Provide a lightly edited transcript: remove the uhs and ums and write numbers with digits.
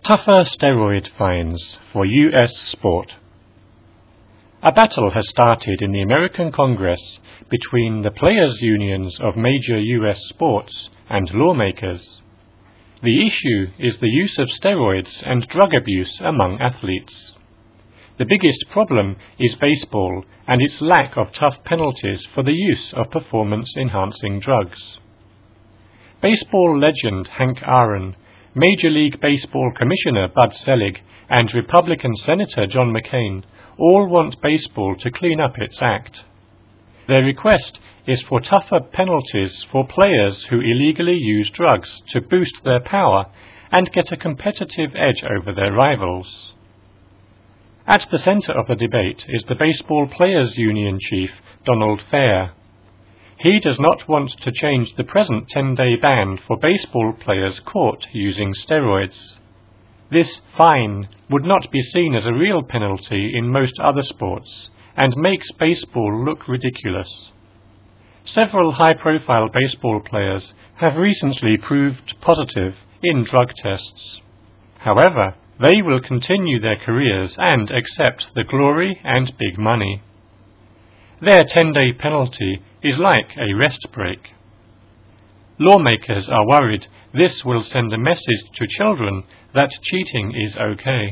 Tougher steroid fines for U.S. sport. A battle has started in the American Congress between the players' unions of major U.S. sports and lawmakers. The issue is the use of steroids and drug abuse among athletes. The biggest problem is baseball and its lack of tough penalties for the use of performance-enhancing drugs. Baseball legend Hank Aaron, Major League Baseball Commissioner Bud Selig, and Republican Senator John McCain all want baseball to clean up its act. Their request is for tougher penalties for players who illegally use drugs to boost their power and get a competitive edge over their rivals. At the center of the debate is the Baseball Players Union chief, Donald Fehr. He does not want to change the present 10-day ban for baseball players caught using steroids. This fine would not be seen as a real penalty in most other sports and makes baseball look ridiculous. Several high-profile baseball players have recently proved positive in drug tests. However, they will continue their careers and accept the glory and big money. Their 10-day penalty is like a rest break. Lawmakers are worried this will send a message to children that cheating is okay.